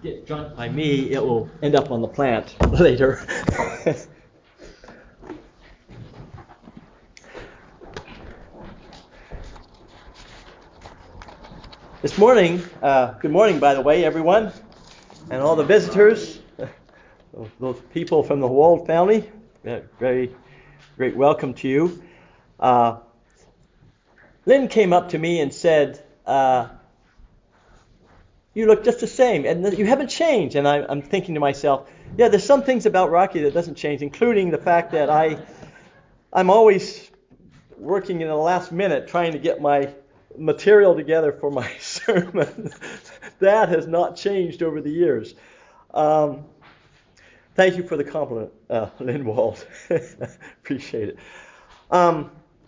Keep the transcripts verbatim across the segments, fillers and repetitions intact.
get drunk by me, it will end up on the plant later. This morning, uh, good morning, by the way, everyone, and all the visitors, those people from the Wald family. Very great welcome to you. Uh, Lynn came up to me and said, uh, you look just the same, and you haven't changed. And I, I'm thinking to myself, yeah, there's some things about Rocky that doesn't change, including the fact that I, I'm always working in the last minute trying to get my material together for my sermon. That has not changed over the years. Um, thank you for the compliment, uh, Lynn Wald. Appreciate it. Um,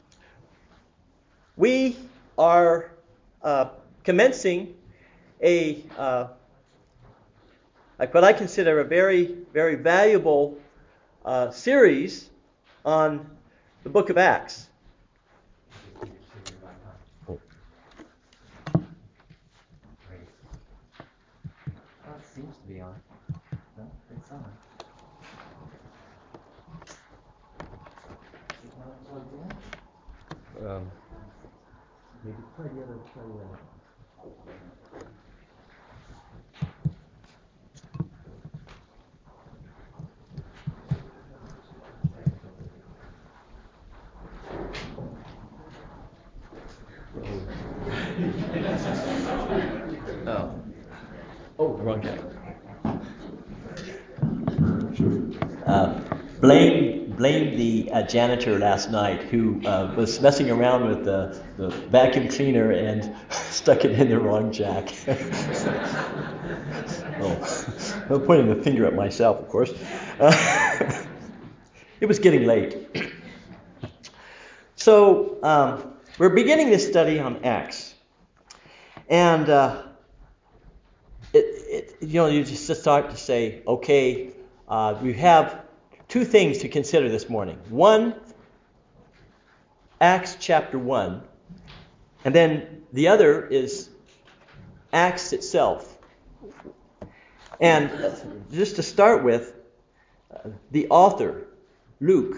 we are uh, commencing a uh, like what I consider a very, very valuable uh, series on the book of Acts. Seems to be on. No, it's on. Is it not plugged in? Um, Maybe try the other, try the other. oh. Oh, wrong guy. Uh, blame blame the uh, janitor last night who uh, was messing around with the, the vacuum cleaner and stuck it in the wrong jack. oh, I'm pointing the finger at myself, of course. Uh, it was getting late. So um, we're beginning this study on Acts, and uh, it, it you know you just start to say, okay, uh, we have two things to consider this morning. One, Acts chapter one, and then the other is Acts itself. And just to start with, uh, the author, Luke,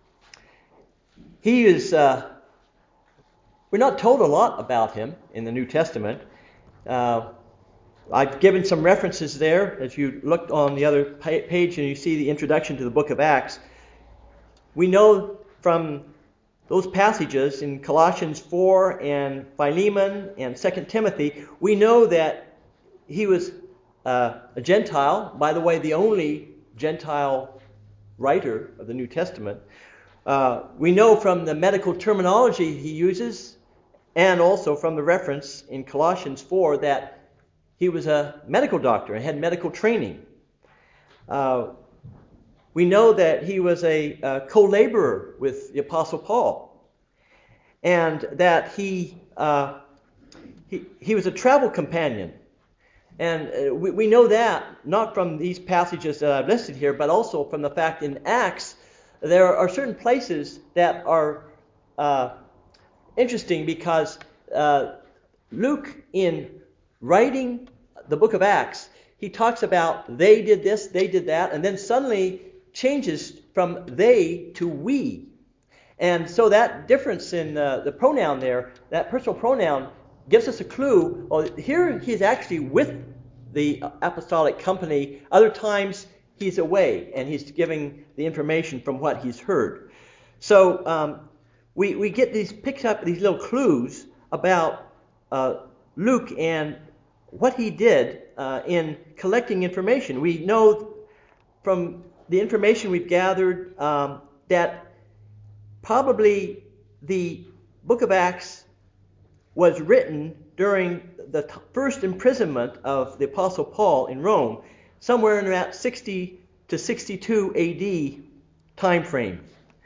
he is, uh, we're not told a lot about him in the New Testament. Uh, I've given some references there. As you look on the other page and you see the introduction to the book of Acts, we know from those passages in Colossians four and Philemon and Second Timothy, we know that he was uh, a Gentile. By the way, the only Gentile writer of the New Testament. Uh, we know from the medical terminology he uses, and also from the reference in Colossians four that he was a medical doctor and had medical training. Uh, we know that he was a, a co-laborer with the Apostle Paul, and that he uh, he, he was a travel companion. And uh, we, we know that not from these passages that I've listed here, but also from the fact in Acts there are certain places that are uh, interesting because uh, Luke, in writing the book of Acts, he talks about they did this, they did that, and then suddenly changes from they to we. And so that difference in uh, the pronoun there, that personal pronoun, gives us a clue. Oh, here he's actually with the apostolic company. Other times he's away and he's giving the information from what he's heard. So um, we we get these picks up these little clues about uh, Luke and what he did uh, in collecting information. We know from the information we've gathered um, that probably the book of Acts was written during the t- first imprisonment of the Apostle Paul in Rome, somewhere in that sixty to sixty-two A D time frame.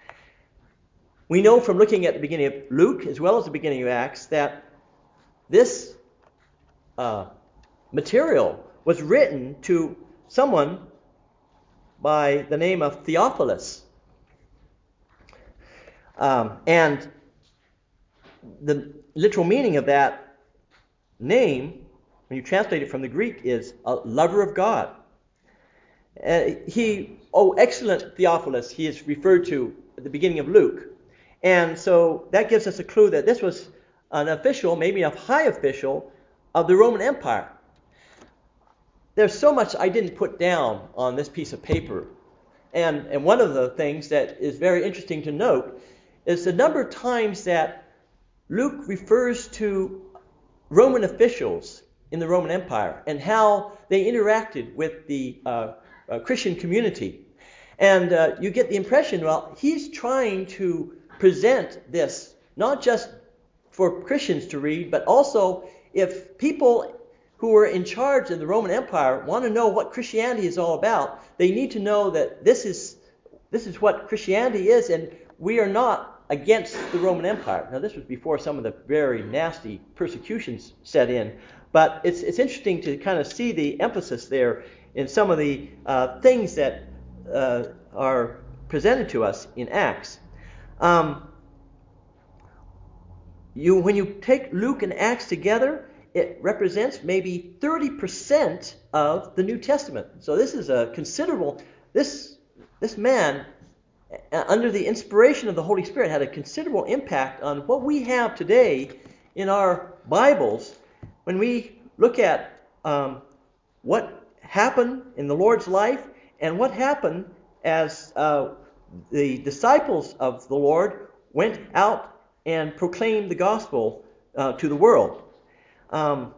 We know from looking at the beginning of Luke as well as the beginning of Acts that this uh, material was written to someone by the name of Theophilus. Um, and the literal meaning of that name when you translate it from the Greek, is a lover of God. Uh, he, oh, excellent Theophilus, he is referred to at the beginning of Luke. And so that gives us a clue that this was an official, maybe a high official, of the Roman Empire. There's so much I didn't put down on this piece of paper. And, and one of the things that is very interesting to note is the number of times that Luke refers to Roman officials in the Roman Empire and how they interacted with the uh, uh, Christian community. And uh, you get the impression, well, he's trying to present this not just for Christians to read, but also if people who are in charge in the Roman Empire want to know what Christianity is all about, they need to know that this is this is what Christianity is, and we are not against the Roman Empire. Now, this was before some of the very nasty persecutions set in, but it's it's interesting to kind of see the emphasis there in some of the uh, things that uh, are presented to us in Acts. Um, you when you take Luke and Acts together, it represents maybe thirty percent of the New Testament. So this is a considerable, this, this man, under the inspiration of the Holy Spirit, had a considerable impact on what we have today in our Bibles when we look at um, what happened in the Lord's life and what happened as uh, the disciples of the Lord went out and proclaimed the gospel uh, to the world. Um,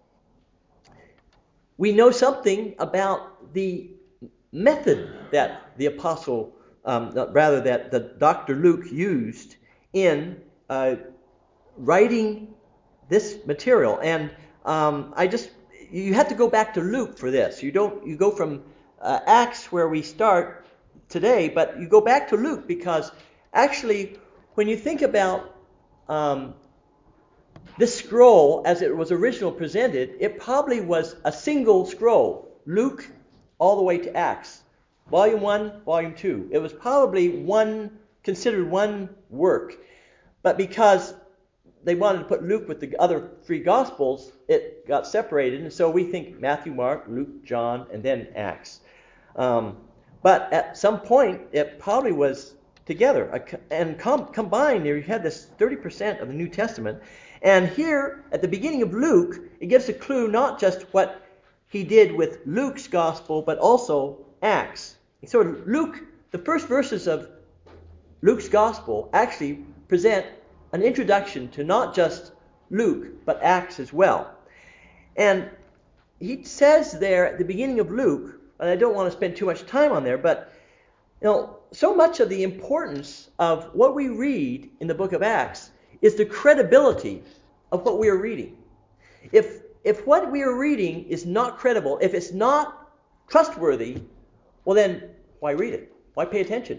we know something about the method that the apostle, um, rather that the Doctor Luke used in uh, writing this material. And um, I just, you have to go back to Luke for this. You don't, you go from uh, Acts where we start today, but you go back to Luke because actually when you think about um, this scroll, as it was originally presented, it probably was a single scroll, Luke all the way to Acts, volume one, volume two. It was probably one, considered one work. But because they wanted to put Luke with the other three Gospels, it got separated. And so we think Matthew, Mark, Luke, John, and then Acts. Um, but at some point, it probably was together. And com- combined, there you had this thirty percent of the New Testament. And here, at the beginning of Luke, it gives a clue not just what he did with Luke's gospel, but also Acts. So Luke, the first verses of Luke's gospel actually present an introduction to not just Luke, but Acts as well. And he says there at the beginning of Luke, and I don't want to spend too much time on there, but you know, so much of the importance of what we read in the book of Acts is the credibility of what we are reading. If if what we are reading is not credible, if it's not trustworthy, well then, why read it? Why pay attention?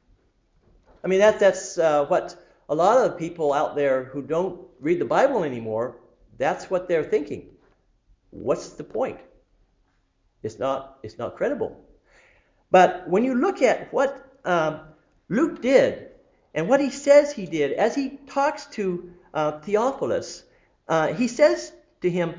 I mean, that, that's uh, what a lot of people out there who don't read the Bible anymore, that's what they're thinking. What's the point? It's not, it's not credible. But when you look at what um, Luke did and what he says he did, as he talks to uh, Theophilus, uh, he says to him,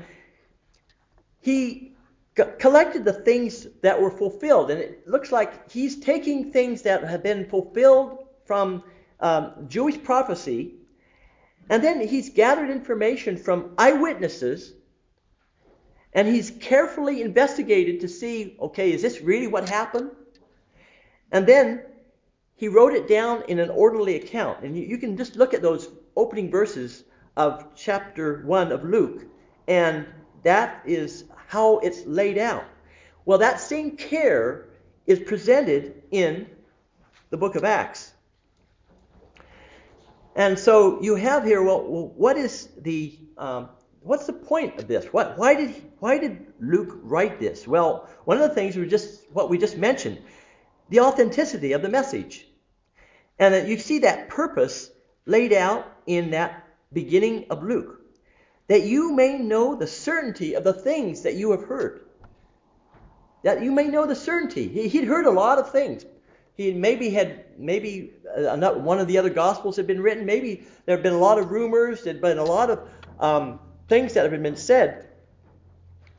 he c- collected the things that were fulfilled. And it looks like he's taking things that have been fulfilled from um, Jewish prophecy, and then he's gathered information from eyewitnesses, and he's carefully investigated to see, okay, is this really what happened? And then he wrote it down in an orderly account. And you, you can just look at those opening verses of chapter one of Luke, and that is how it's laid out. Well, that same care is presented in the book of Acts. And so you have here, well, what is the um, what's the point of this? What why did why did Luke write this? Well, one of the things we just what we just mentioned, the authenticity of the message, and that you see that purpose laid out in that beginning of Luke, that you may know the certainty of the things that you have heard. That you may know the certainty. He, he'd heard a lot of things. He maybe had, maybe uh, not one of the other Gospels had been written. Maybe there have been a lot of rumors. There had been a lot of um, things that have been said.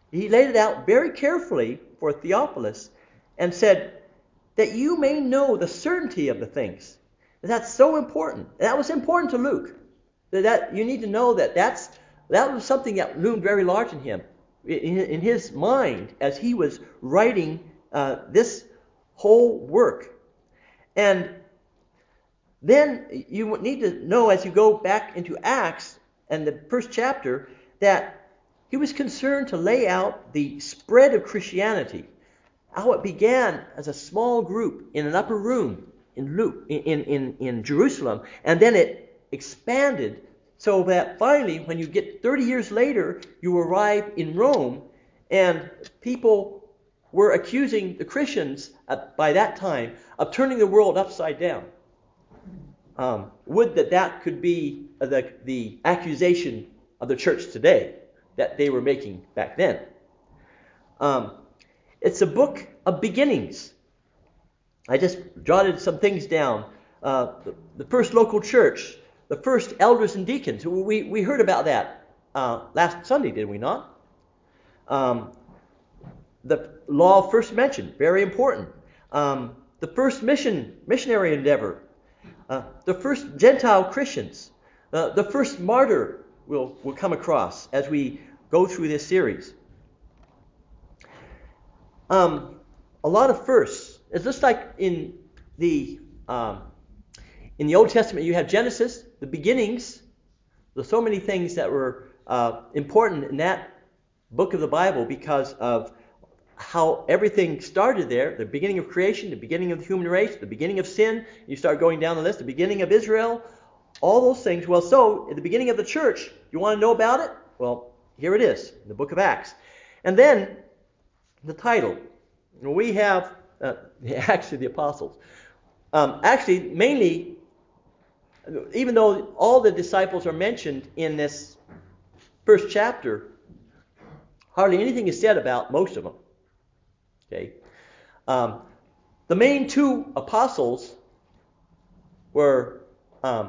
He laid it out very carefully for Theophilus and said that you may know the certainty of the things. That's so important. That was important to Luke. That, that you need to know that that's, that was something that loomed very large in him, in, in his mind, as he was writing uh, this whole work. And then you need to know, as you go back into Acts and the first chapter, that he was concerned to lay out the spread of Christianity, how it began as a small group in an upper room in Luke, in, in, in Jerusalem, and then it expanded so that finally, when you get thirty years later, you arrive in Rome, and people were accusing the Christians at, by that time of turning the world upside down. Um, would that that could be the, the accusation of the church today that they were making back then. Um, it's a book of beginnings. I just jotted some things down. Uh, the, the first local church, the first elders and deacons. We, we heard about that uh, last Sunday, did we not? Um, the law first mentioned, very important. Um, the first mission missionary endeavor. Uh, the first Gentile Christians. Uh, the first martyr we'll, we'll come across as we go through this series. Um, a lot of firsts. It's just like in the um, in the Old Testament, you have Genesis, the beginnings. There's so many things that were uh, important in that book of the Bible because of how everything started there. The beginning of creation, the beginning of the human race, the beginning of sin. You start going down the list. The beginning of Israel. All those things. Well, so at the beginning of the church, you want to know about it? Well, here it is, in the book of Acts. And then the title. We have uh, the Acts of the Apostles. Um, actually, mainly, even though all the disciples are mentioned in this first chapter, hardly anything is said about most of them. Okay, um, the main two apostles were um,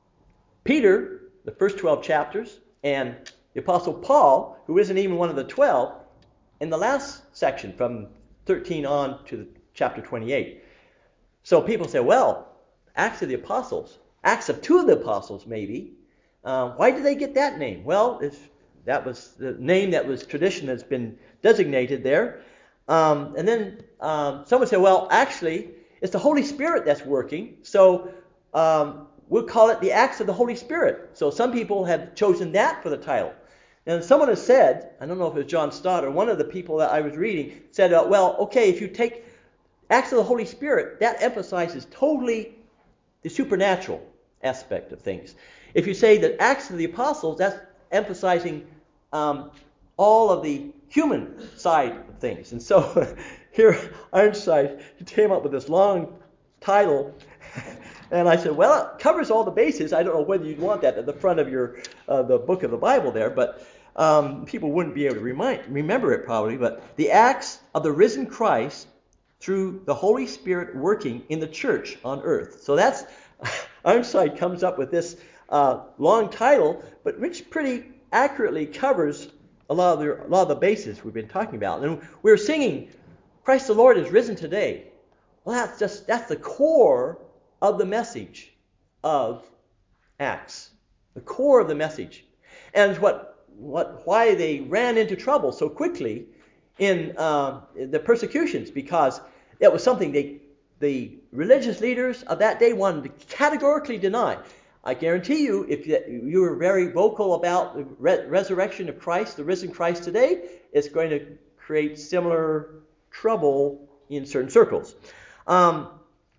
Peter, the first twelve chapters, and the apostle Paul, who isn't even one of the twelve, in the last section from thirteen on to chapter twenty-eight. So people say, well, Acts of the Apostles, Acts of two of the apostles maybe. Uh, why did they get that name? Well, it's, that was the name that was tradition has been designated there. Um, and then um, someone said, well, actually, it's the Holy Spirit that's working. So um, we'll call it the Acts of the Holy Spirit. So some people have chosen that for the title. And someone has said, I don't know if it was John Stott or one of the people that I was reading, said, uh, well, okay, if you take Acts of the Holy Spirit, that emphasizes totally the supernatural aspect of things. If you say that Acts of the Apostles, that's emphasizing um, all of the human side of things. And so here Ironside came up with this long title, and I said, well, it covers all the bases. I don't know whether you'd want that at the front of your uh, the book of the Bible there, but um, people wouldn't be able to remind, remember it probably. But the Acts of the risen Christ through the Holy Spirit working in the church on earth. So that's, Ironside comes up with this uh, long title, but which pretty accurately covers a lot of the a lot of the bases we've been talking about. And we're singing, Christ the Lord is risen today. Well, that's just that's the core of the message of Acts, the core of the message, and what what why they ran into trouble so quickly in uh, the persecutions, because that was something they the religious leaders of that day wanted to categorically deny. I guarantee you, if you were very vocal about the re- resurrection of Christ, the risen Christ today, it's going to create similar trouble in certain circles. Um,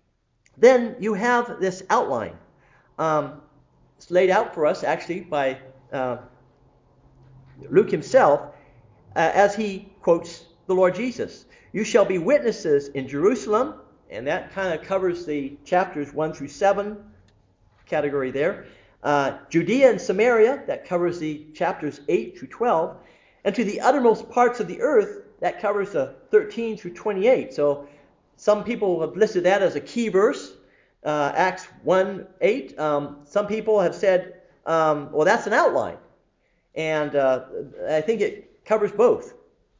then you have this outline. Um, it's laid out for us, actually, by uh, Luke himself, uh, as he quotes the Lord Jesus. You shall be witnesses in Jerusalem, and that kind of covers the chapters one through seven category there. Uh, Judea and Samaria, that covers the chapters eight through twelve. And to the uttermost parts of the earth, that covers the thirteen through twenty-eight. So some people have listed that as a key verse, uh, Acts one eight. Um, some people have said, um, well, that's an outline. And uh, I think it covers both.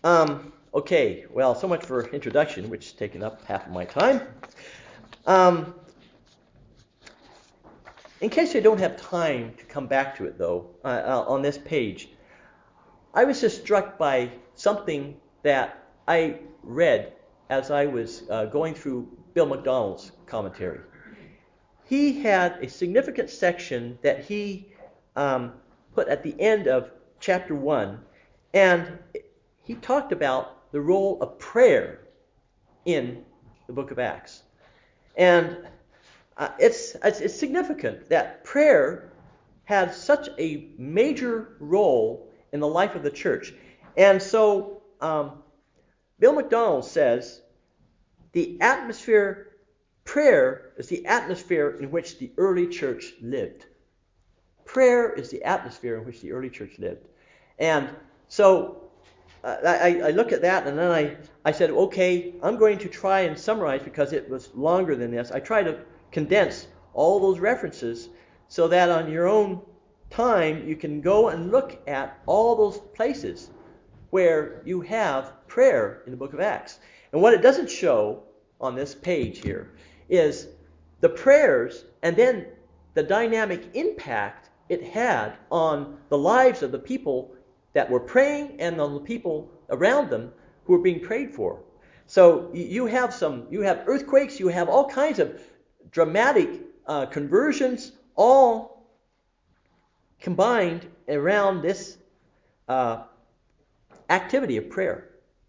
Um, okay, well, so much for introduction, which has taken up half of my time. Um, in case I don't have time to come back to it, though, uh, uh, on this page, I was just struck by something that I read as I was uh, going through Bill McDonald's commentary. He had a significant section that he um, put at the end of chapter one, and he talked about the role of prayer in the book of Acts. And uh, it's, it's, it's significant that prayer had such a major role in the life of the church. And so um, Bill McDonald says the atmosphere, prayer is the atmosphere in which the early church lived. Prayer is the atmosphere in which the early church lived. And so uh, I, I look at that, and then I, I said, okay, I'm going to try and summarize, because it was longer than this. I try to condense all those references so that on your own time you can go and look at all those places where you have prayer in the book of Acts. And what it doesn't show on this page here is the prayers and then the dynamic impact it had on the lives of the people that were praying and on the people around them who were being prayed for. So you have some, you have earthquakes, you have all kinds of dramatic uh, conversions, all combined around this uh, activity of prayer.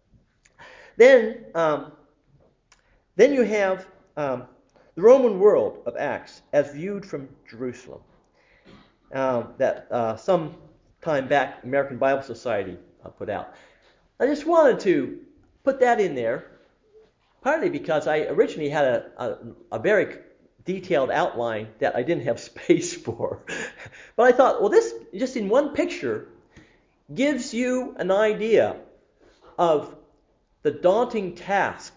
Then, um, then you have um, the Roman world of Acts as viewed from Jerusalem. Uh, that uh, some time back, American Bible Society uh, put out. I just wanted to put that in there, partly because I originally had a, a, a very detailed outline that I didn't have space for. But I thought, well, this, just in one picture, gives you an idea of the daunting task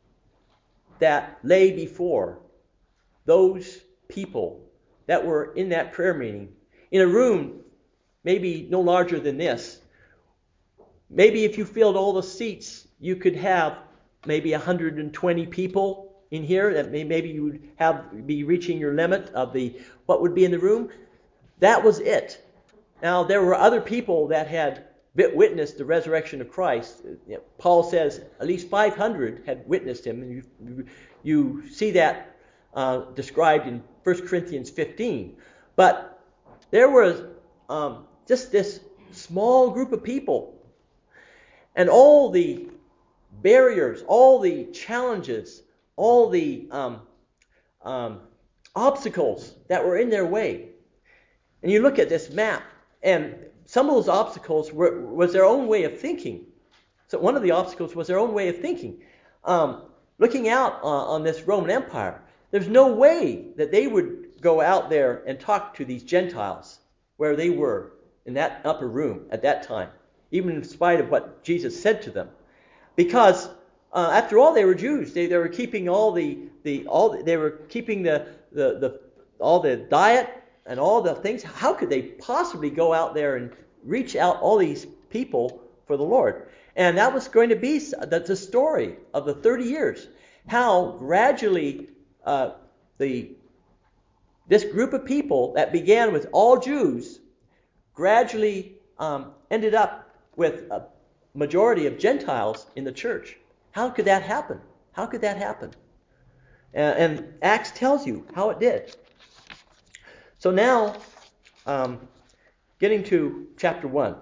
that lay before those people that were in that prayer meeting, in a room maybe no larger than this. Maybe if you filled all the seats, you could have maybe one hundred twenty people in here. That may, maybe you would have be reaching your limit of the what would be in the room. That was it. Now there were other people that had witnessed the resurrection of Christ. Paul says at least five hundred had witnessed him, and you, you see that uh, described in First Corinthians fifteen. But there was um, just this small group of people. And all the barriers, all the challenges, all the um, um, obstacles that were in their way. And you look at this map, and some of those obstacles were, was their own way of thinking. So one of the obstacles was their own way of thinking. Um, looking out uh, on this Roman Empire, there's no way that they would go out there and talk to these Gentiles where they were in that upper room at that time, even in spite of what Jesus said to them. Because uh, after all, they were Jews. They, they were keeping all the, the all they were keeping the, the, the all the diet and all the things. How could they possibly go out there and reach out all these people for the Lord? And that was going to be the, the story of the thirty years. How gradually uh, the this group of people that began with all Jews gradually um, ended up with a majority of Gentiles in the church. How could that happen? How could that happen? Uh, and Acts tells you how it did. So now, um, getting to chapter one.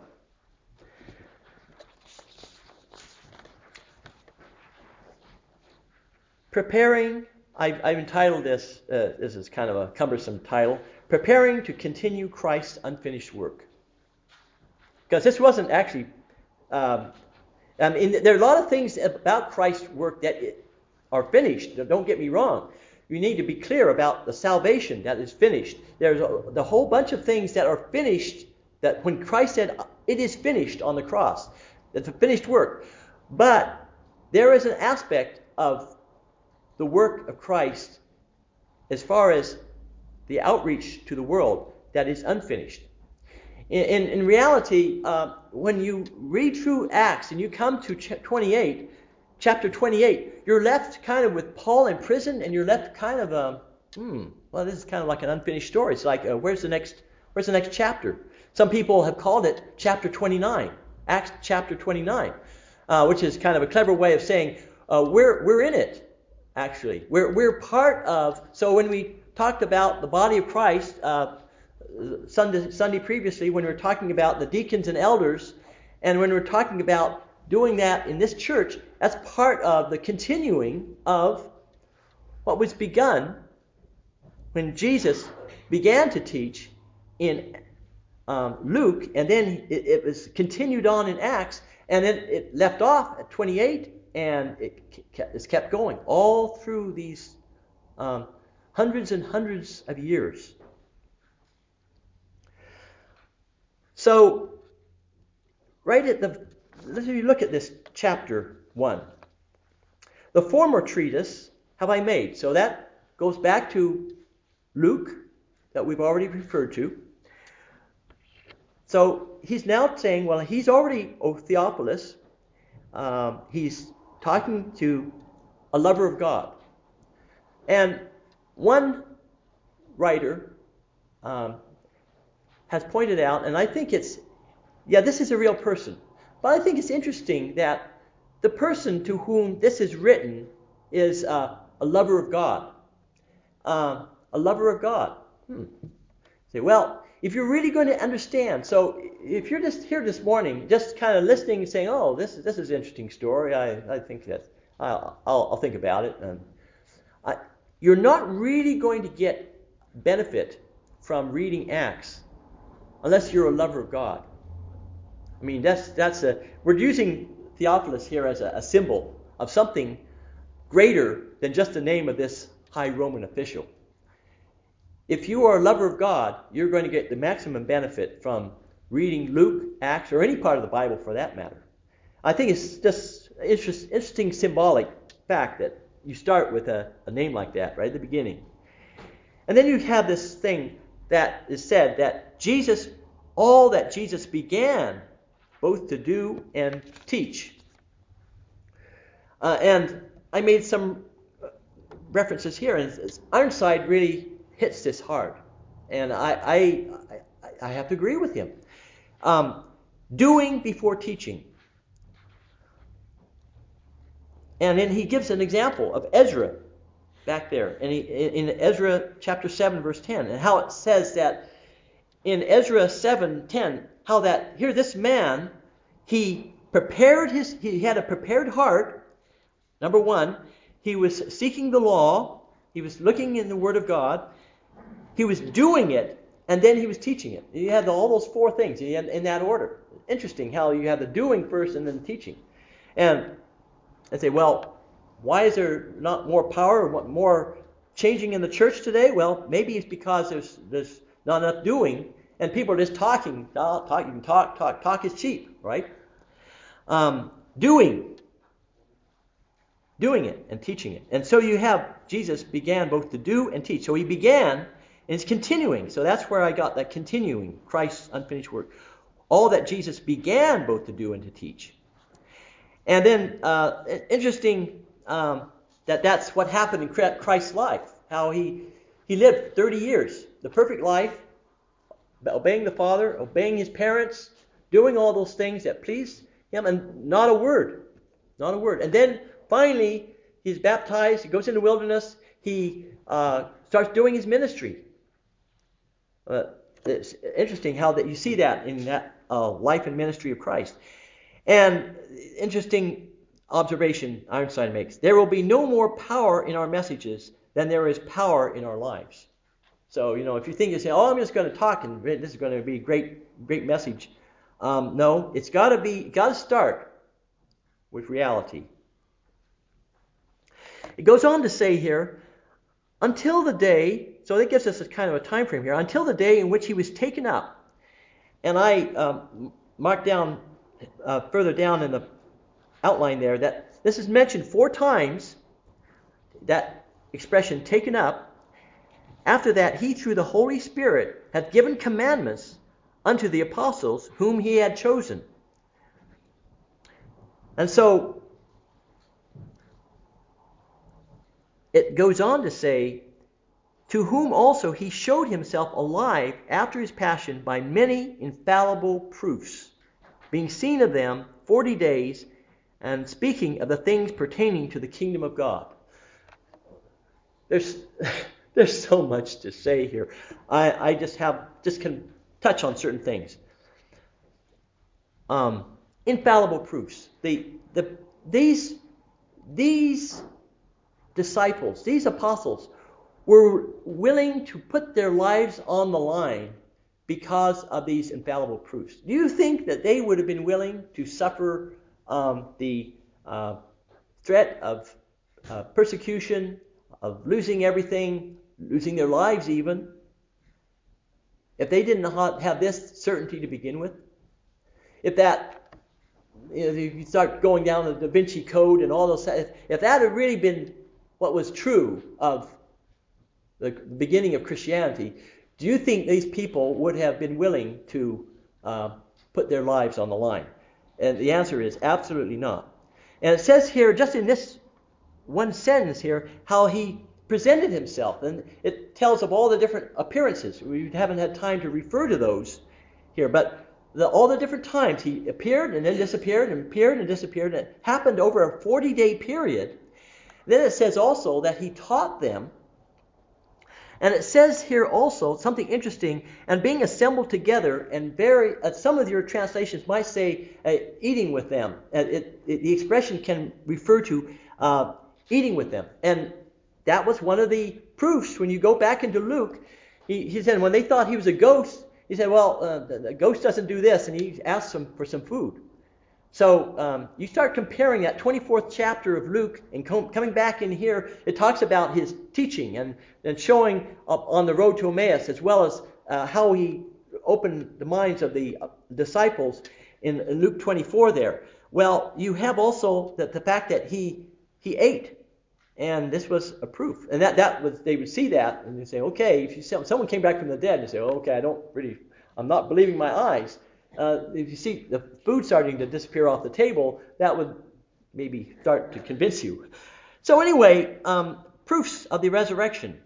Preparing, I've, I've entitled this, uh, this is kind of a cumbersome title, Preparing to Continue Christ's Unfinished Work. Because this wasn't actually, um, I mean, there are a lot of things about Christ's work that are finished. Don't get me wrong. You need to be clear about the salvation that is finished. There's a the whole bunch of things that are finished, that when Christ said, it is finished on the cross, that's a finished work. But there is an aspect of the work of Christ as far as the outreach to the world that is unfinished. In, in reality, uh, when you read through Acts and you come to twenty-eight, chapter twenty-eight, you're left kind of with Paul in prison, and you're left kind of, um, hmm, well, this is kind of like an unfinished story. It's like, uh, where's the next, where's the next chapter? Some people have called it chapter twenty-nine, Acts chapter twenty-nine, uh, which is kind of a clever way of saying uh, we're we're in it. Actually, we're we're part of. So when we talked about the body of Christ. Uh, Sunday, Sunday previously, when we were talking about the deacons and elders, and when we we're talking about doing that in this church, that's part of the continuing of what was begun when Jesus began to teach in um, Luke, and then it, it was continued on in Acts, and then it left off at twenty-eight, and it it's kept going all through these um, hundreds and hundreds of years. So, right at the, let's look at this chapter one. The former treatise have I made. So that goes back to Luke, that we've already referred to. So he's now saying, well, he's already, O Theophilus, um, he's talking to a lover of God. And one writer um, has pointed out, and I think it's, yeah, this is a real person. But I think it's interesting that the person to whom this is written is uh, a lover of God. Uh, a lover of God. Hmm. Say, well, if you're really going to understand, so if you're just here this morning, just kind of listening and saying, oh, this, this is an interesting story, I, I think that, I'll, I'll, I'll think about it. And I, you're not really going to get benefit from reading Acts unless you're a lover of God. I mean, that's that's a we're using Theophilus here as a, a symbol of something greater than just the name of this high Roman official. If you are a lover of God, you're going to get the maximum benefit from reading Luke, Acts, or any part of the Bible for that matter. I think it's just interest, interesting symbolic fact that you start with a, a name like that right at the beginning. And then you have this thing that is said that Jesus, all that Jesus began both to do and teach. Uh, and I made some references here, and Ironside really hits this hard. And I, I, I, I have to agree with him. Um, doing before teaching. And then he gives an example of Ezra back there. And he, in Ezra chapter seven, verse ten, and how it says that in Ezra seven ten, how that here this man, he prepared his, he had a prepared heart. Number one, he was seeking the law. He was looking in the Word of God. He was doing it, and then he was teaching it. He had all those four things in that order. Interesting how you have the doing first and then the teaching. And I say, well, why is there not more power, more changing in the church today? Well, maybe it's because there's there's not enough doing. And people are just talking. Talk, talk, you can talk, talk, talk is cheap, right? Um, doing. Doing it and teaching it. And so you have, Jesus began both to do and teach. So he began and it's continuing. So that's where I got that continuing, Christ's unfinished work. All that Jesus began both to do and to teach. And then, uh, interesting um, that that's what happened in Christ's life. How he, he lived thirty years. The perfect life. Obeying the Father, obeying his parents, doing all those things that pleased him, and not a word. Not a word. And then finally, he's baptized, he goes in the wilderness, he uh, starts doing his ministry. Uh, it's interesting how that you see that in that uh, life and ministry of Christ. And interesting observation Ironside makes. There will be no more power in our messages than there is power in our lives. So, you know, if you think you say, oh, I'm just going to talk and this is going to be a great, great message. Um, no, it's got to be, got to start with reality. It goes on to say here, until the day, so it gives us a kind of a time frame here, until the day in which he was taken up. And I um, marked down uh, further down in the outline there that this is mentioned four times, that expression taken up. After that, he, through the Holy Spirit, hath given commandments unto the apostles whom he had chosen. And so it goes on to say, to whom also he showed himself alive after his passion by many infallible proofs, being seen of them forty days, and speaking of the things pertaining to the kingdom of God. There's there's so much to say here. I, I just have just can touch on certain things. Um, infallible proofs. The the these these disciples, these apostles, were willing to put their lives on the line because of these infallible proofs. Do you think that they would have been willing to suffer um, the uh, threat of uh, persecution, of losing everything, losing their lives even, if they didn't have this certainty to begin with? If that, you know, you start going down the Da Vinci Code and all those, if, if that had really been what was true of the beginning of Christianity, do you think these people would have been willing to uh, put their lives on the line? And the answer is absolutely not. And it says here, just in this one sentence here, how he presented himself. And it tells of all the different appearances. We haven't had time to refer to those here, but the, all the different times he appeared and then disappeared and appeared and disappeared. And it happened over a forty-day period. Then it says also that he taught them. And it says here also something interesting, and being assembled together, and very, uh, some of your translations might say uh, eating with them. Uh, it, it, the expression can refer to uh, eating with them. And that was one of the proofs. When you go back into Luke, he, he said when they thought he was a ghost, he said, well, uh, the, the ghost doesn't do this, and he asked them for some food. So um, you start comparing that twenty-fourth chapter of Luke and com- coming back in here, it talks about his teaching and, and showing up on the road to Emmaus, as well as uh, how he opened the minds of the uh, disciples in, in Luke twenty-four there. Well, you have also the, the fact that he he ate, and this was a proof. And that, that was, they would see that and they say, okay, if you someone came back from the dead and say, oh, okay, I don't really, I'm not believing my eyes. Uh, if you see the food starting to disappear off the table, that would maybe start to convince you. So anyway, um, proofs of the resurrection.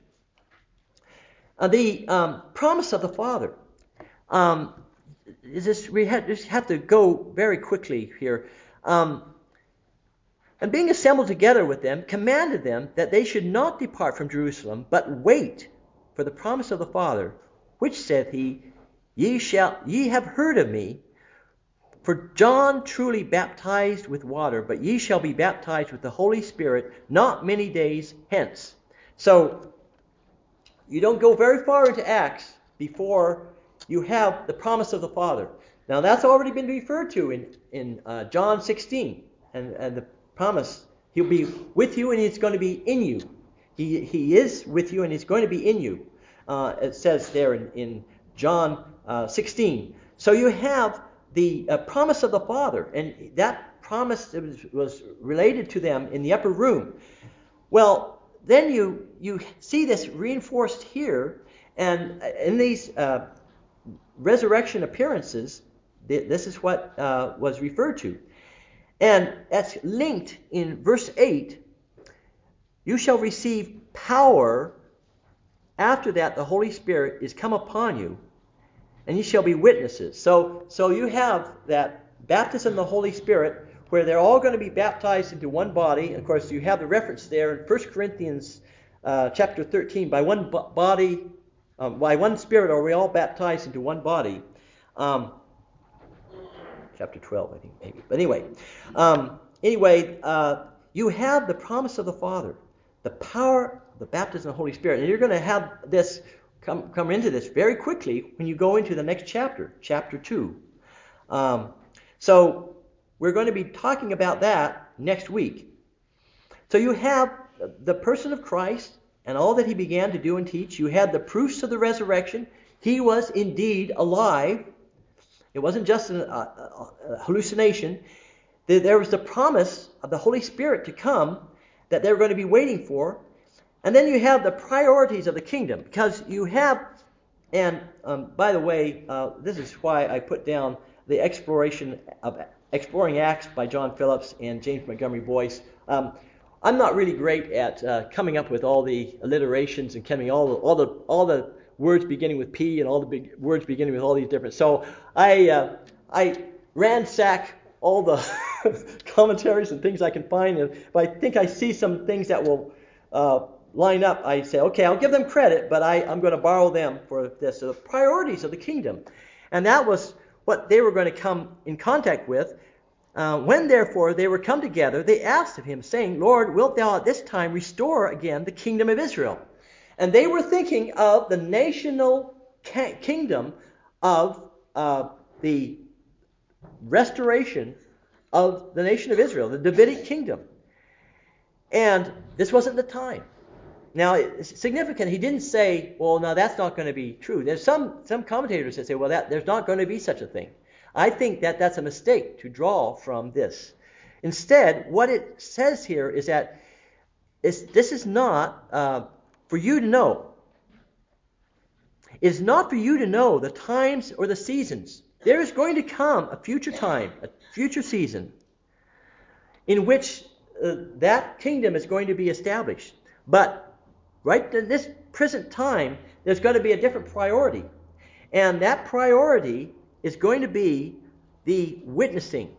Uh, the um, promise of the Father. Um, is this, we have, just have to go very quickly here. Um, and being assembled together with them, commanded them that they should not depart from Jerusalem, but wait for the promise of the Father, which saith he, Ye shall ye have heard of me, for John truly baptized with water, but ye shall be baptized with the Holy Spirit not many days hence. So you don't go very far into Acts before you have the promise of the Father. Now that's already been referred to in, in uh, John sixteen, and, and the promise, he'll be with you and he's going to be in you. He, he is with you and he's going to be in you. Uh, it says there in, in John uh, sixteen. So you have the uh, promise of the Father, and that promise was, was related to them in the upper room. Well, then you you see this reinforced here, and in these uh, resurrection appearances, th- this is what uh, was referred to. And that's linked in verse eight. You shall receive power. After that, the Holy Spirit is come upon you, and you shall be witnesses. So, so you have that baptism of the Holy Spirit, where they're all going to be baptized into one body. And of course, you have the reference there in First Corinthians uh, chapter thirteen. By one b- body, um, by one Spirit are we all baptized into one body. Um, chapter twelve, I think, maybe. But anyway, um, anyway, uh, you have the promise of the Father, the power of the baptism of the Holy Spirit. And you're going to have this come, come into this very quickly when you go into the next chapter, chapter two. Um, so we're going to be talking about that next week. So you have the person of Christ and all that he began to do and teach. You had the proofs of the resurrection. He was indeed alive. It wasn't just a, a, a hallucination. There was the promise of the Holy Spirit to come that they were going to be waiting for. And then you have the priorities of the kingdom, because you have And um, by the way, uh, this is why I put down the exploration of Exploring Acts by John Phillips and James Montgomery Boyce. Um, I'm not really great at uh, coming up with all the alliterations and coming all the all the all the words beginning with P and all the big words beginning with all these different. So I uh, I ransack all the commentaries and things I can find, and if I think I see some things that will uh, line up, I say, okay, I'll give them credit, but I, I'm going to borrow them for this. So the priorities of the kingdom, and that was what they were going to come in contact with. Uh, when therefore they were come together, they asked of him, saying, Lord, wilt thou at this time restore again the kingdom of Israel? And they were thinking of the national ca- kingdom of uh, the restoration of the nation of Israel, the Davidic kingdom. And this wasn't the time. Now, it's significant. He didn't say, well, no, that's not going to be true. There's some, some commentators that say, well, that, there's not going to be such a thing. I think that that's a mistake to draw from this. Instead, what it says here is that it's, this is not uh, for you to know. It's not for you to know the times or the seasons. There is going to come a future time, a future season, in which uh, that kingdom is going to be established. But right in this present time, there's going to be a different priority. And that priority is going to be the witnessing.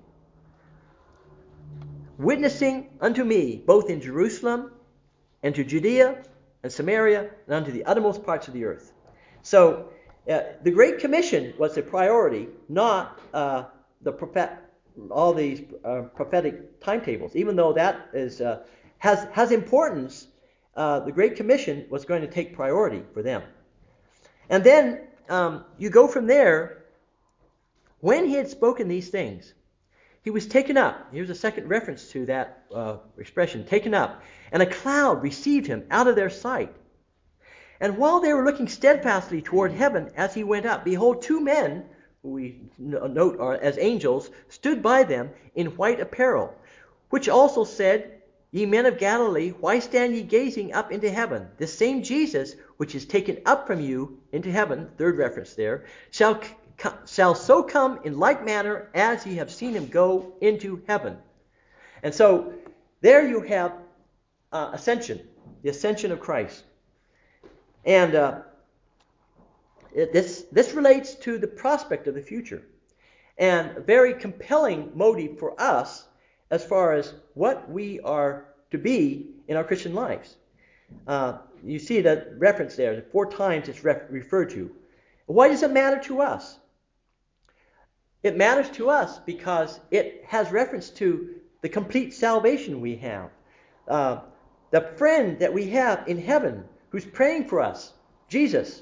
Witnessing unto me, both in Jerusalem and to Judea and Samaria and unto the uttermost parts of the earth. So uh, the Great Commission was the priority, not uh, the prophet, all these uh, prophetic timetables. Even though that is uh, has has importance, uh, the Great Commission was going to take priority for them. And then um, you go from there. When he had spoken these things, he was taken up. Here's a second reference to that uh, expression, taken up. And a cloud received him out of their sight. And while they were looking steadfastly toward heaven as he went up, behold, two men, who we note are as angels, stood by them in white apparel, which also said, Ye men of Galilee, why stand ye gazing up into heaven? This same Jesus, which is taken up from you into heaven, third reference there, shall shall so come in like manner as ye have seen him go into heaven. And so there you have uh, ascension, the ascension of Christ. And uh, it, this, this relates to the prospect of the future. And a very compelling motive for us as far as what we are to be in our Christian lives. Uh, you see that reference there. Four times it's ref- referred to. Why does it matter to us? It matters to us because it has reference to the complete salvation we have. Uh, the friend that we have in heaven who's praying for us, Jesus.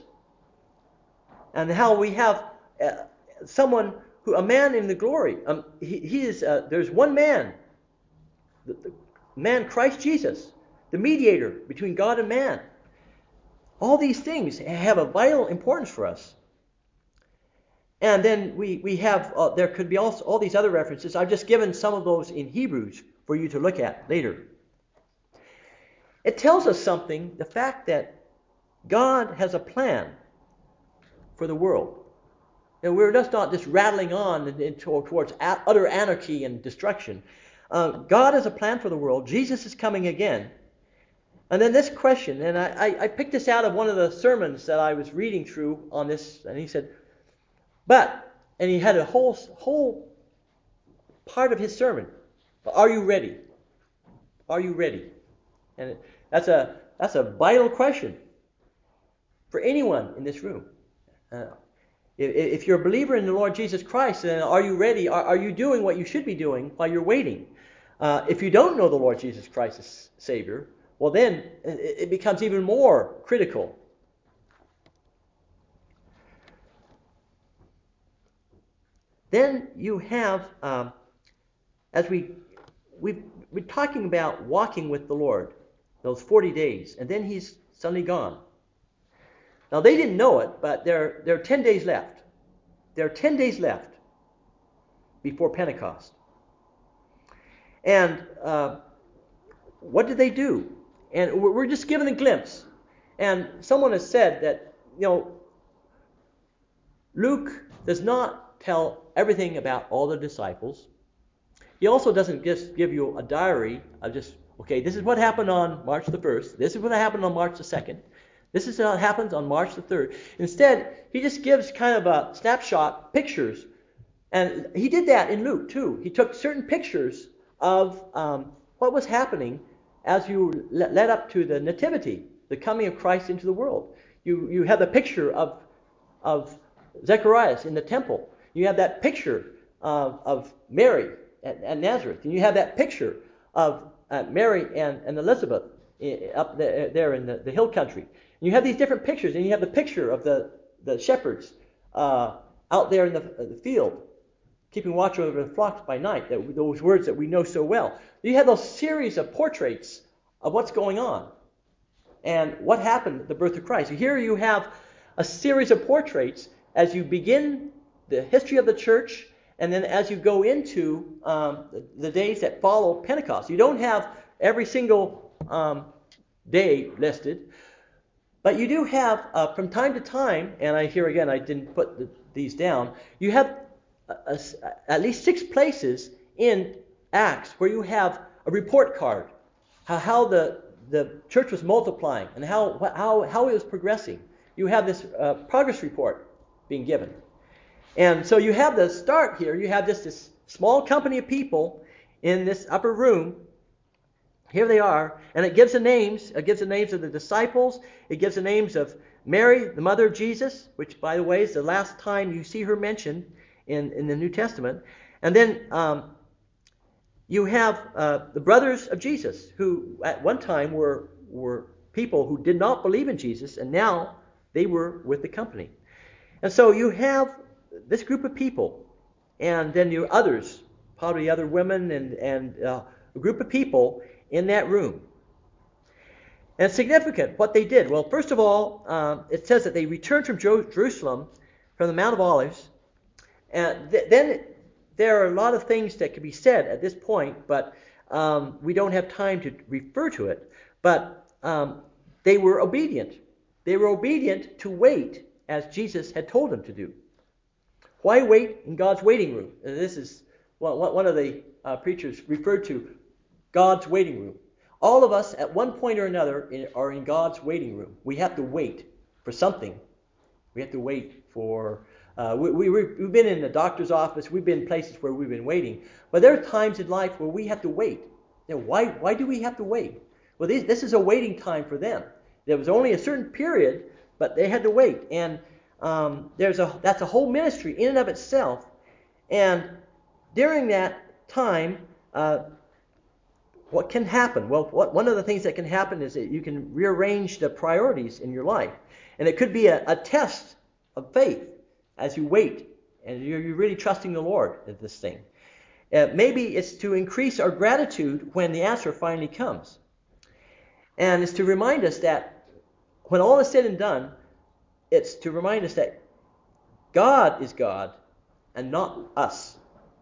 And how we have uh, someone, who, a man in the glory. Um, he, he is. Uh, there's one man, the, the man Christ Jesus, the mediator between God and man. All these things have a vital importance for us. And then we, we have, uh, there could be also all these other references. I've just given some of those in Hebrews for you to look at later. It tells us something, the fact that God has a plan for the world. And we're just not just rattling on in, in, towards utter anarchy and destruction. Uh, God has a plan for the world. Jesus is coming again. And then this question, and I, I, I picked this out of one of the sermons that I was reading through on this, and he said, but, and he had a whole whole part of his sermon. Are you ready? Are you ready? And that's a that's a vital question for anyone in this room. Uh, if, if you're a believer in the Lord Jesus Christ, then are you ready? Are, are you doing what you should be doing while you're waiting? Uh, if you don't know the Lord Jesus Christ as Savior, well then it, it becomes even more critical. Then you have, um, as we, we've, we're talking about walking with the Lord, those forty days, and then he's suddenly gone. Now they didn't know it, but there, there are ten days left. There are ten days left before Pentecost. And uh, what did they do? And we're just given a glimpse. And someone has said that, you know, Luke does not tell everything about all the disciples. He also doesn't just give you a diary of just, okay, this is what happened on March the first. This is what happened on March the second. This is what happens on March the third. Instead, he just gives kind of a snapshot, pictures. And he did that in Luke too. He took certain pictures of um, what was happening as you led up to the nativity, the coming of Christ into the world. You you have the picture of of Zacharias in the temple. You have that picture of, of Mary at, at Nazareth. And you have that picture of uh, Mary and, and Elizabeth up there, there in the, the hill country. And you have these different pictures, and you have the picture of the, the shepherds uh, out there in the, the field, keeping watch over the flocks by night, that, those words that we know so well. You have those series of portraits of what's going on and what happened at the birth of Christ. Here you have a series of portraits as you begin the history of the church, and then as you go into um, the, the days that follow Pentecost. You don't have every single um, day listed, but you do have, uh, from time to time, and I here again, I didn't put the, these down, you have a, a, at least six places in Acts where you have a report card, how, how the, the church was multiplying and how, how, how it was progressing. You have this uh, progress report being given. And so you have the start here. You have this, this small company of people in this upper room. Here they are. And it gives the names. It gives the names of the disciples. It gives the names of Mary, the mother of Jesus, which, by the way, is the last time you see her mentioned in, in the New Testament. And then um, you have uh, the brothers of Jesus, who at one time were, were people who did not believe in Jesus, and now they were with the company. And so you have this group of people, and then you others, probably other women and, and uh, a group of people in that room. And it's significant what they did. Well, first of all, uh, it says that they returned from Jerusalem, from the Mount of Olives. And th- then there are a lot of things that can be said at this point, but um, we don't have time to refer to it. But um, they were obedient. They were obedient to wait as Jesus had told them to do. Why wait in God's waiting room? And this is well, one of the uh, preachers referred to God's waiting room. All of us at one point or another in, are in God's waiting room. We have to wait for something. We have to wait for... Uh, we, we, we've been in the doctor's office. We've been places where we've been waiting. But there are times in life where we have to wait. You know, why, why do we have to wait? Well, these, this is a waiting time for them. There was only a certain period, but they had to wait. And um, there's a that's a whole ministry in and of itself. And during that time, uh, what can happen? Well, what, one of the things that can happen is that you can rearrange the priorities in your life. And it could be a, a test of faith as you wait. And you're, you're really trusting the Lord at this thing. Uh, maybe it's to increase our gratitude when the answer finally comes. And it's to remind us that when all is said and done, it's to remind us that God is God and not us.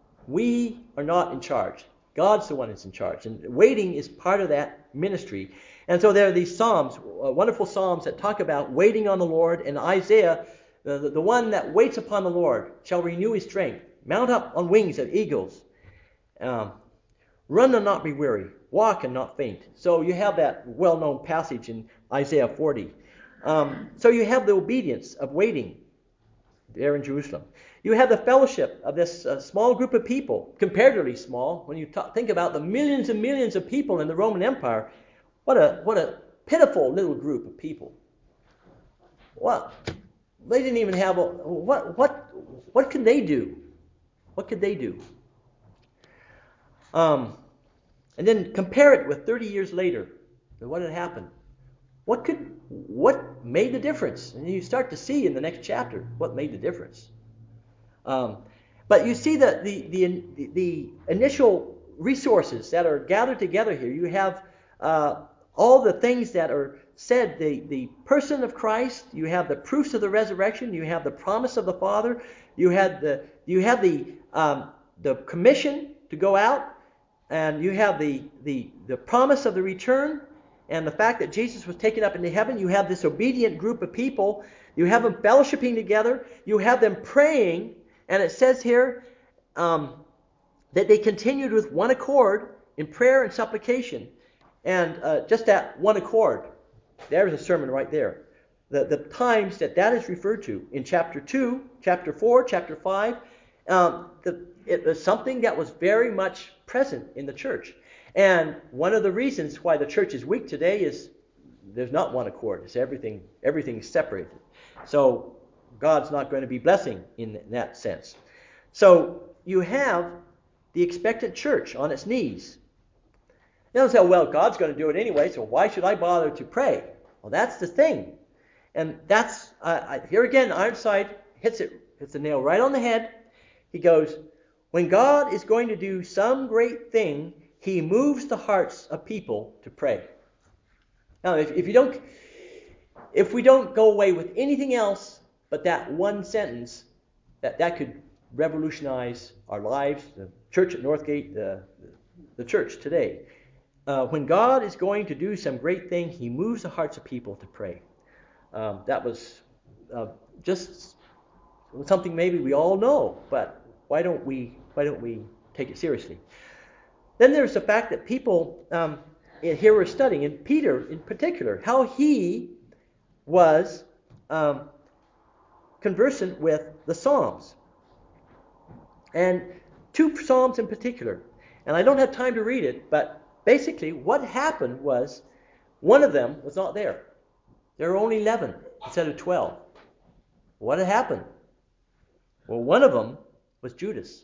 We are not in charge. God's the one who's in charge. And waiting is part of that ministry. And so there are these psalms, uh, wonderful psalms that talk about waiting on the Lord. And Isaiah, the, the, the one that waits upon the Lord, shall renew his strength, mount up on wings of eagles, um, run and not be weary, walk and not faint. So you have that well-known passage in Isaiah forty. Um, so you have the obedience of waiting there in Jerusalem. You have the fellowship of this uh, small group of people, comparatively small. When you talk, think about the millions and millions of people in the Roman Empire, what a what a pitiful little group of people. Well, they didn't even have a, what what what could they do? What could they do? Um, and then compare it with thirty years later. What had happened? What could what made the difference? And you start to see in the next chapter what made the difference. Um, but you see that the, the the initial resources that are gathered together here. You have uh, all the things that are said. The the person of Christ. You have the proofs of the resurrection. You have the promise of the Father. You had the you have the um, the commission to go out, and you have the the the promise of the return. and the fact that Jesus was taken up into heaven, you have this obedient group of people. You have them fellowshipping together. You have them praying. And it says here um, that they continued with one accord in prayer and supplication. And uh, just that one accord, there's a sermon right there. The, the times that that is referred to in chapter two, chapter four, chapter five, um, the, it was something that was very much present in the church. And one of the reasons why the church is weak today is there's not one accord. It's everything, everything's separated. So God's not going to be blessing in that sense. So you have the expectant church on its knees. You don't say, well, God's going to do it anyway, so why should I bother to pray? Well, that's the thing. And that's, uh, I, here again, Ironside hits it, hits the nail right on the head. He goes, when God is going to do some great thing, he moves the hearts of people to pray. Now, if, if you don't, if we don't go away with anything else but that one sentence, that, that could revolutionize our lives, the church at Northgate, the, the church today. Uh, when God is going to do some great thing, he moves the hearts of people to pray. Um, that was uh, just something maybe we all know, but why don't we why don't we take it seriously? Then there's the fact that people um, here we're studying, and Peter in particular, how he was um, conversant with the Psalms, and two Psalms in particular. And I don't have time to read it, but basically what happened was one of them was not there. There were only eleven instead of twelve. What had happened? Well, one of them was Judas.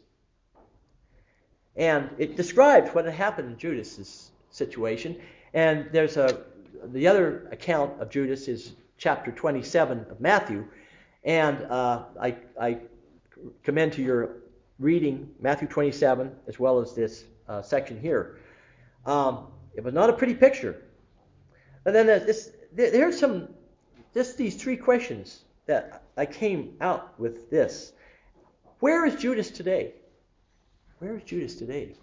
And it describes what had happened in Judas' situation. And there's a the other account of Judas is chapter twenty-seven of Matthew. And uh, I, I commend to your reading Matthew twenty-seven as well as this uh, section here. Um, it was not a pretty picture. And then there's this, there's some, just these three questions that I came out with this. Where is Judas today? Where is Judas today?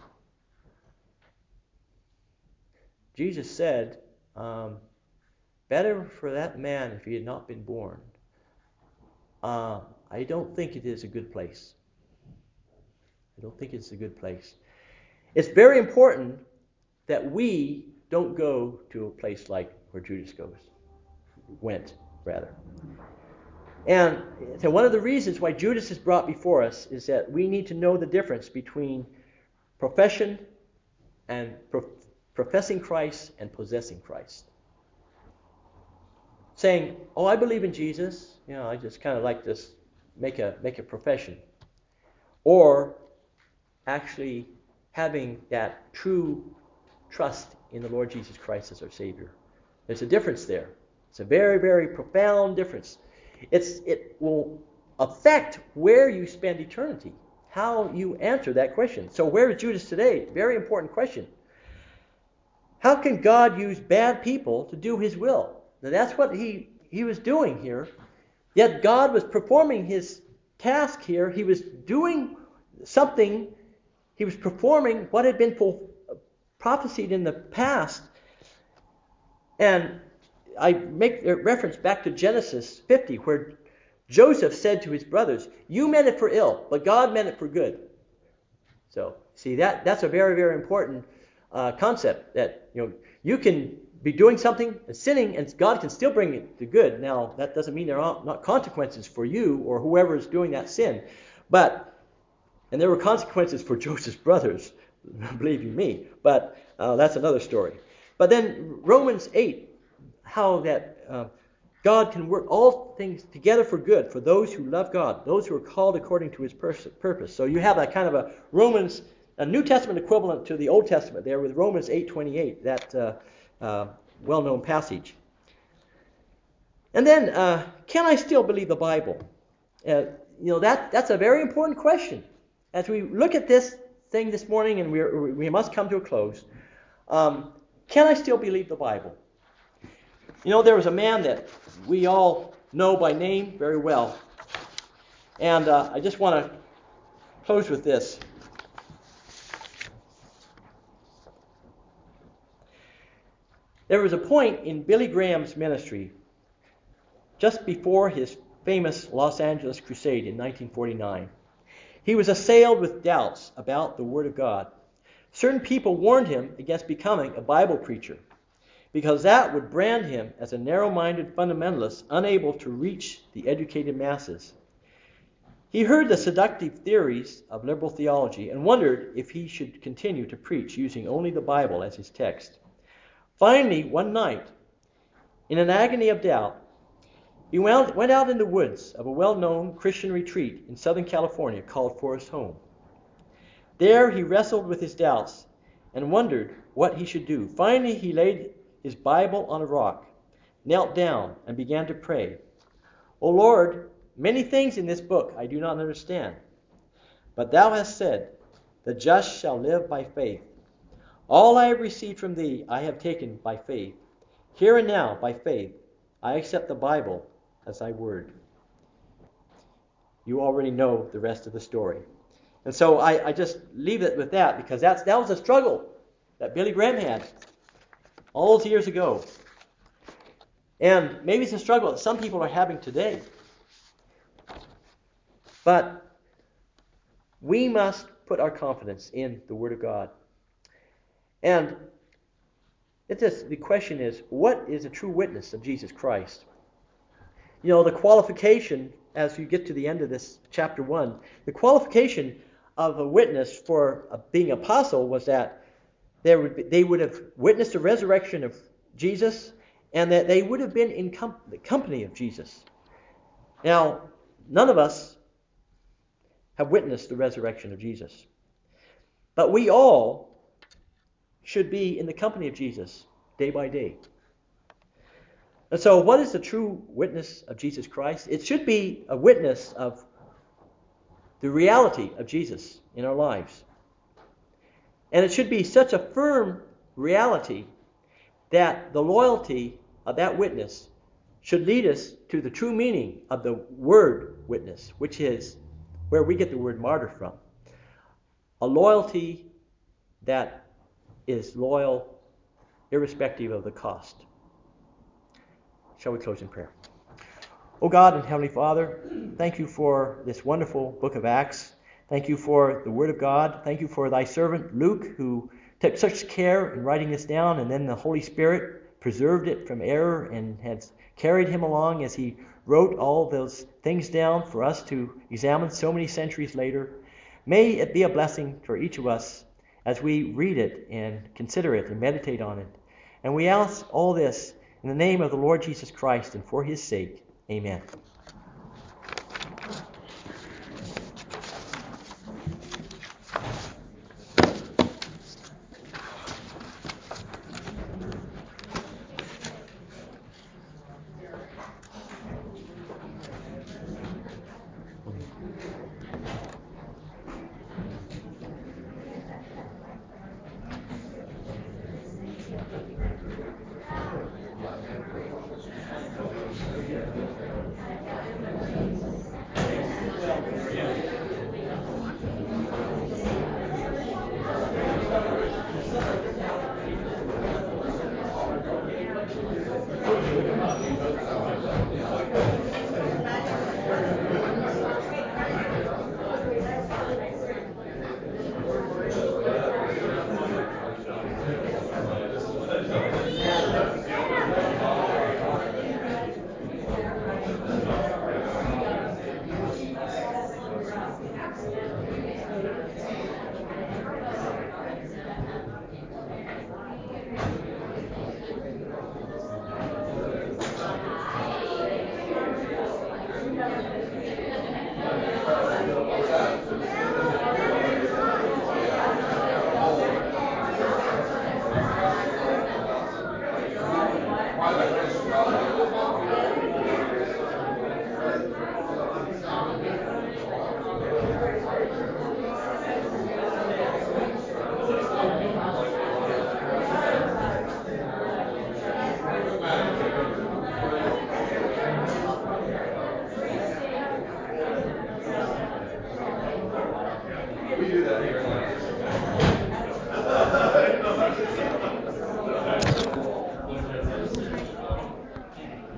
Jesus said, um, better for that man if he had not been born. Uh, I don't think it is a good place. I don't think it's a good place. It's very important that we don't go to a place like where Judas goes, went, rather. And so one of the reasons why Judas is brought before us is that we need to know the difference between profession and pro- professing Christ and possessing Christ. Saying, oh, I believe in Jesus, you know, I just kind of like to make a make a profession. Or actually having that true trust in the Lord Jesus Christ as our Savior. There's a difference there. It's a very, very profound difference. It's it will affect where you spend eternity, how you answer that question. So where is Judas today? Very important question. How can God use bad people to do his will? Now that's what he, he was doing here. Yet God was performing his task here. He was doing something. He was performing what had been prophesied in the past. And I make a reference back to Genesis fifty, where Joseph said to his brothers, you meant it for ill, but God meant it for good. So, see, that that's a very, very important uh, concept, that you know you can be doing something, sinning, and God can still bring it to good. Now, that doesn't mean there are not consequences for you or whoever is doing that sin. But, and there were consequences for Joseph's brothers, believe you me, but uh, that's another story. But then Romans eight, how that uh, God can work all things together for good for those who love God, those who are called according to his pers- purpose. So you have a kind of a Romans, a New Testament equivalent to the Old Testament there with Romans eight twenty-eight, that uh, uh, well-known passage. And then, uh, can I still believe the Bible? Uh, you know, that that's a very important question. As we look at this thing this morning, and we we must come to a close, um, can I still believe the Bible? You know, there was a man that we all know by name very well. And uh, I just want to close with this. There was a point in Billy Graham's ministry just before his famous Los Angeles crusade in nineteen forty-nine. He was assailed with doubts about the Word of God. Certain people warned him against becoming a Bible preacher, because that would brand him as a narrow-minded fundamentalist unable to reach the educated masses. He heard the seductive theories of liberal theology and wondered if he should continue to preach using only the Bible as his text. Finally, one night, in an agony of doubt, he went out in the woods of a well-known Christian retreat in Southern California called Forest Home. There he wrestled with his doubts and wondered what he should do. Finally, he laid his Bible on a rock, knelt down, and began to pray. "O Lord, many things in this book I do not understand, but thou hast said, the just shall live by faith. All I have received from thee I have taken by faith. Here and now, by faith, I accept the Bible as thy word." You already know the rest of the story. And so I, I just leave it with that, because that's, that was a struggle that Billy Graham had all those years ago. And maybe it's a struggle that some people are having today. But we must put our confidence in the Word of God. And it's just, the question is, what is a true witness of Jesus Christ? You know, the qualification, as you get to the end of this chapter one, the qualification of a witness for a, being apostle was that there would be, they would have witnessed the resurrection of Jesus, and that they would have been in com- the company of Jesus. Now, none of us have witnessed the resurrection of Jesus, but we all should be in the company of Jesus day by day. And so what is the true witness of Jesus Christ? It should be a witness of the reality of Jesus in our lives. And it should be such a firm reality that the loyalty of that witness should lead us to the true meaning of the word witness, which is where we get the word martyr from. A loyalty that is loyal irrespective of the cost. Shall we close in prayer? Oh God and Heavenly Father, thank you for this wonderful book of Acts. Thank you for the Word of God. Thank you for thy servant Luke, who took such care in writing this down, and then the Holy Spirit preserved it from error and has carried him along as he wrote all those things down for us to examine so many centuries later. May it be a blessing for each of us as we read it and consider it and meditate on it. And we ask all this in the name of the Lord Jesus Christ and for his sake. Amen.